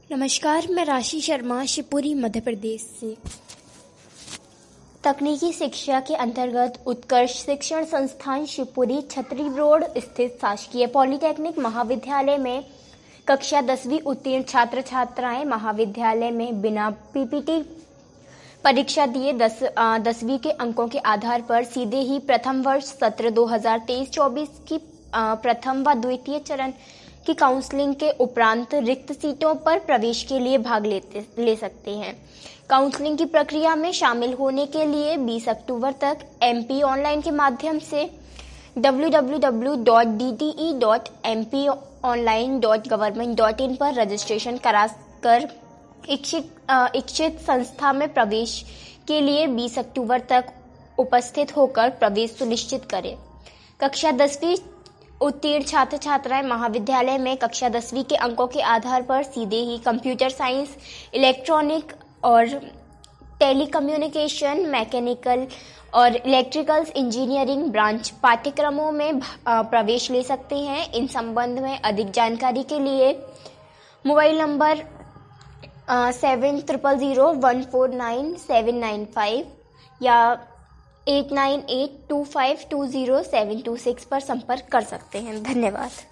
नमस्कार, मैं राशि शर्मा शिवपुरी मध्य प्रदेश से। तकनीकी शिक्षा के अंतर्गत उत्कर्ष शिक्षण संस्थान शिवपुरी छतरी रोड स्थित शासकीय पॉलिटेक्निक महाविद्यालय में कक्षा 10वीं उत्तीर्ण छात्र छात्राएं महाविद्यालय में बिना पीपीटी परीक्षा दिए 10वीं के अंकों के आधार पर सीधे ही प्रथम वर्ष सत्र 2023-24 की प्रथम व द्वितीय चरण की काउंसलिंग के उपरांत रिक्त सीटों पर प्रवेश के लिए भाग ले सकते हैं। काउंसलिंग की प्रक्रिया में शामिल होने के लिए 20 अक्टूबर तक MP ऑनलाइन के माध्यम से www.dte.mponline.government.in पर रजिस्ट्रेशन कराकर इच्छित संस्था में प्रवेश के लिए 20 अक्टूबर तक उपस्थित होकर प्रवेश सुनिश्चित करें। कक्षा 10वीं उत्तीर्ण छात्र छात्राएं महाविद्यालय में कक्षा 10वीं के अंकों के आधार पर सीधे ही कंप्यूटर साइंस, इलेक्ट्रॉनिक और टेलीकम्युनिकेशन, मैकेनिकल और इलेक्ट्रिकल्स इंजीनियरिंग ब्रांच पाठ्यक्रमों में प्रवेश ले सकते हैं। इन संबंध में अधिक जानकारी के लिए मोबाइल नंबर 7001499795 या 8982520726 पर संपर्क कर सकते हैं। धन्यवाद।